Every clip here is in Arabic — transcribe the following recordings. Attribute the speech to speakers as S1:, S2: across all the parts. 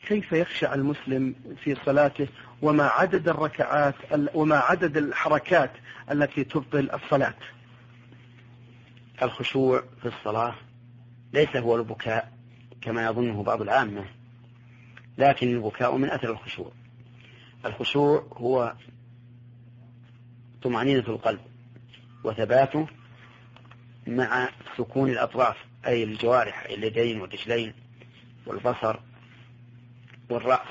S1: كيف يخشع المسلم في صلاته، وما عدد الركعات وما عدد الحركات التي تبطل الصلاة؟
S2: الخشوع في الصلاة ليس هو البكاء كما يظنه بعض العامة، لكن البكاء من أثر الخشوع. الخشوع هو طمأنينة القلب وثباته مع سكون الأطراف، أي الجوارح، اليدين والرجلين والبصر والرأس.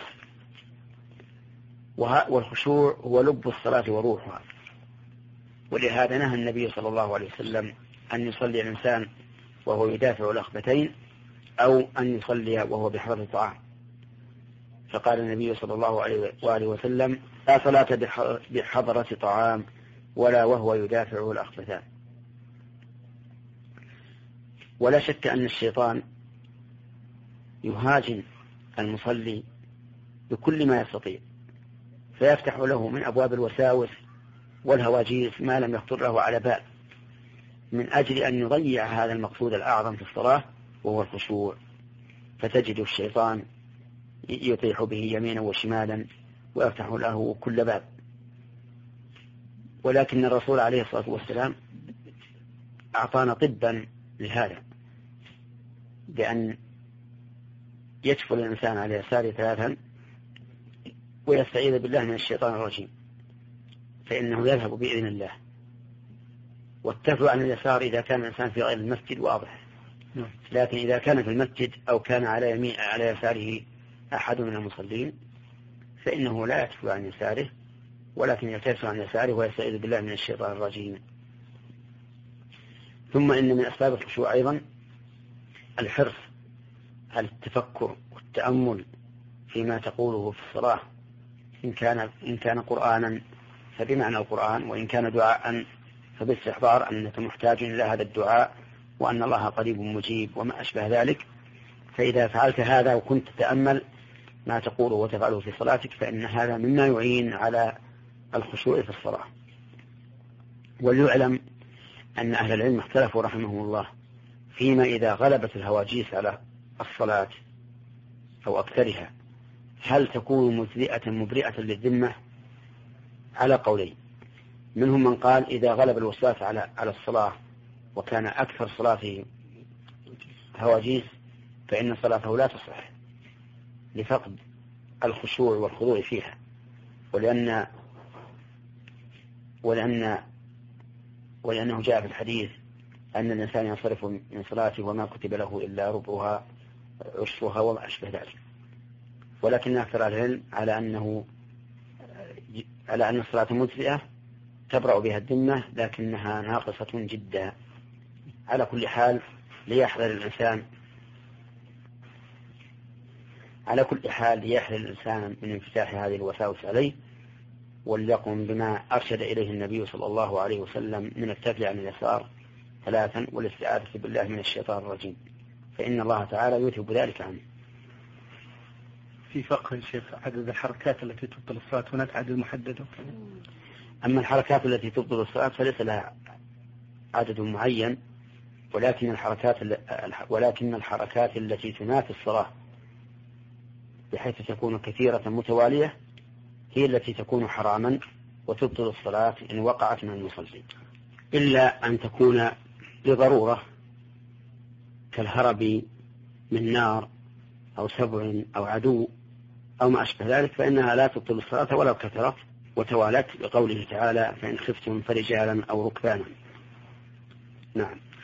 S2: والخشوع هو لب الصلاة وروحها، ولهذا نهى النبي صلى الله عليه وسلم أن يصلي الإنسان وهو يدافع الأخبتين، أو أن يصلي وهو بحضرة طعام. فقال النبي صلى الله عليه وآله وسلم: لا صلاة بحضرة طعام ولا وهو يدافع الأخبتان. ولا شك أن الشيطان يهاجم المصلي بكل ما يستطيع، فيفتح له من أبواب الوساوس والهواجيس ما لم يخطر له على بال، من أجل أن يضيع هذا المقصود الأعظم في الصلاة وهو الخشوع. فتجد الشيطان يطيح به يمينا وشمالا ويفتح له كل باب. ولكن الرسول عليه الصلاة والسلام أعطانا طبا لهذا، بأن يشفل الإنسان على يساره 3 ويستعيذ بالله من الشيطان الرجيم، فإنه يذهب بإذن الله. والتفل عن اليسار إذا كان الإنسان في غير المسجد واضح، لكن إذا كان في المسجد أو كان على يساره أحد من المصلين فإنه لا يتفل عن يساره، ولكن يتفل عن يساره ويستعيذ بالله من الشيطان الرجيم. ثم إن من أسباب الخشوع أيضا الحرص على التفكر والتأمل فيما تقوله في الصلاة، إن كان قرآنا فبمعنى القرآن، وإن كان دعاء فباستحضار أنك محتاج إلى هذا الدعاء وأن الله قريب مجيب وما أشبه ذلك. فإذا فعلت هذا وكنت تتأمل ما تقوله وتفعله في صلاتك فإن هذا مما يعين على الخشوع في الصلاة. وليعلم أن أهل العلم اختلفوا رحمهم الله فيما إذا غلبت الهواجيس على الصلاة أو أكثرها هل تكون مجزئة مبرئة للذمة؟ على قولين. منهم من قال إذا غلب الوسواس على الصلاة وكان أكثر صلاته هواجيس فإن صلاته لا تصح لفقد الخشوع والخضوع فيها، ولأنه جاء في الحديث أن الإنسان ينصرف من صلاته وما كتب له إلا ربعها عشرها وما أشبه ذلك. ولكن أكثر العلم على أن الصلاة مجزئة تبرأ بها الذمة، لكنها ناقصة جدا. على كل حال ليحذر الإنسان من انفتاح هذه الوساوس عليه، وليقم بما أرشد إليه النبي صلى الله عليه وسلم من التفل عن اليسار 3 والاستعاذة بالله من الشيطان الرجيم، فإن الله تعالى يذهب ذلك عنه.
S1: في فقه الشيخ عدد الحركات التي تبطل الصلاة هناك عدد محدد؟
S2: أما الحركات التي تبطل الصلاة فليس لها عدد معين، ولكن الحركات التي تنافي الصلاة بحيث تكون كثيرة متوالية هي التي تكون حراما وتبطل الصلاة إن وقعت من المصلي، إلا أن تكون لضرورة كالهرب من نار أو سبع أو عدو أو ما أشبه ذلك، فإنها لا تبطل الصلاة ولو كثرت وتوالت، بقوله تعالى: فإن خفتم فرجالا أو ركبانا. نعم.